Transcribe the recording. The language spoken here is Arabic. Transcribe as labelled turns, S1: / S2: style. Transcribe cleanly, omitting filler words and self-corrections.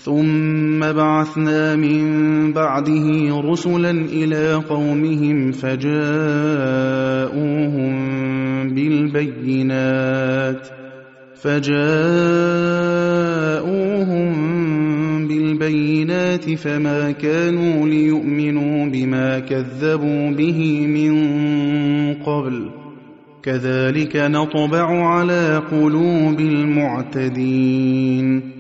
S1: ثُمَّ بَعَثْنَا مِن بَعْدِهِ رُسُلًا إِلَىٰ قَوْمِهِمْ فَجَاءُوهُم بِالْبَيِّنَاتِ فَمَا كَانُوا لِيُؤْمِنُوا بِمَا كَذَّبُوا بِهِ مِن قَبْلُ ۚ كَذَٰلِكَ نَطْبَعُ عَلَىٰ قُلُوبِ الْمُعْتَدِينَ